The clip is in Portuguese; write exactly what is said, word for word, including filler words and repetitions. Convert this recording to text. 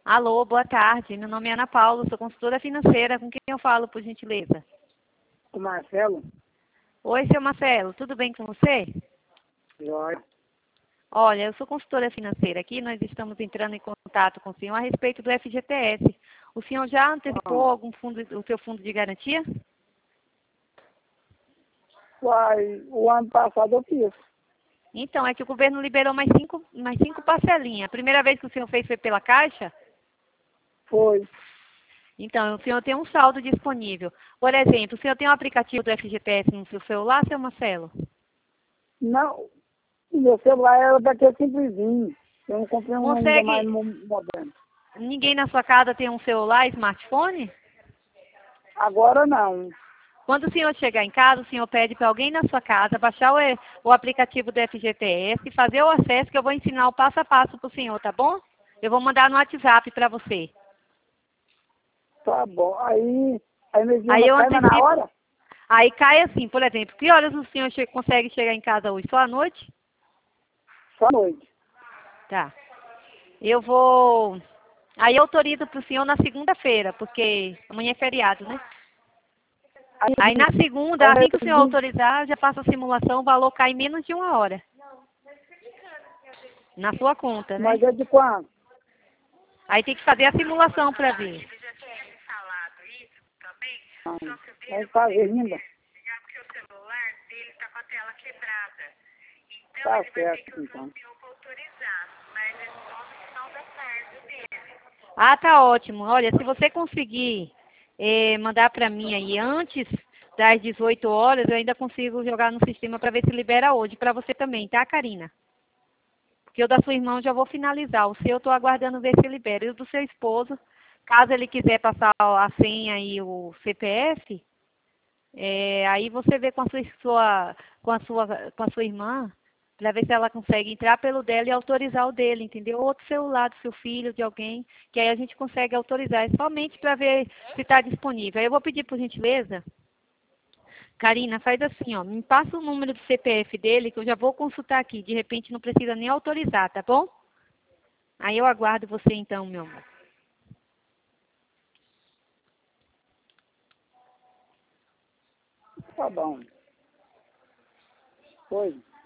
Alô, boa tarde. Meu nome é Ana Paula, sou consultora financeira. Com quem eu falo, por gentileza? O Marcelo? Oi, seu Marcelo, tudo bem com você? Jóia. Olha, eu sou consultora financeira aqui, nós estamos entrando em contato com o senhor a respeito do F G T S. O senhor já antecipou Ah, algum fundo, o seu fundo de garantia? Uai, o ano passado eu fiz. Então, é que o governo liberou mais cinco, mais cinco parcelinhas. A primeira vez que o senhor fez foi pela Caixa? Foi. Então, o senhor tem um saldo disponível. Por exemplo, o senhor tem um aplicativo do F G T S no seu celular, seu Marcelo? Não, o meu celular era daquele simplesinho. Eu não comprei um ainda mais Consegue... mo- moderno. Ninguém na sua casa tem um celular, smartphone? Agora não. Quando o senhor chegar em casa, o senhor pede para alguém na sua casa baixar o, e- o aplicativo do F G T S e fazer o acesso, que eu vou ensinar o passo a passo para o senhor, tá bom? Eu vou mandar no WhatsApp para você. Tá bom. Aí a Aí energia eu cai, mas na antecipo. hora? Aí cai assim, por exemplo, que horas o senhor che- consegue chegar em casa hoje? Só à noite? Só à noite. Tá. Eu vou... Aí eu autorizo para o senhor na segunda-feira, porque amanhã é feriado, né? Aí, Aí na segunda, aí assim que o senhor energia, autorizar, eu já faço a simulação, o valor cai em menos de uma hora. Na sua conta, né? mas é de quanto? Aí tem que fazer a simulação para ver. Ah, vai fazer ainda. Tá certo, então. Ah, tá ótimo. Olha, se você conseguir eh, mandar para mim aí antes das dezoito horas, eu ainda consigo jogar no sistema para ver se libera hoje. Para você também, tá, Karina? Porque o da sua irmã eu já vou finalizar. O seu eu estou aguardando ver se libera. E o do seu esposo, caso ele quiser passar a senha e o C P F, é, aí você vê com a sua, sua- com a sua, com a sua irmã, para ver se ela consegue entrar pelo dela e autorizar o dele, entendeu? Outro celular do seu filho, de alguém, que aí a gente consegue autorizar. É somente para ver se está disponível. Aí eu vou pedir por gentileza, Karina, faz assim, ó, me passa o número do C P F dele, que eu já vou consultar aqui. De repente não precisa nem autorizar, tá bom? Aí eu aguardo você então, meu amor. Tá bom. Foi.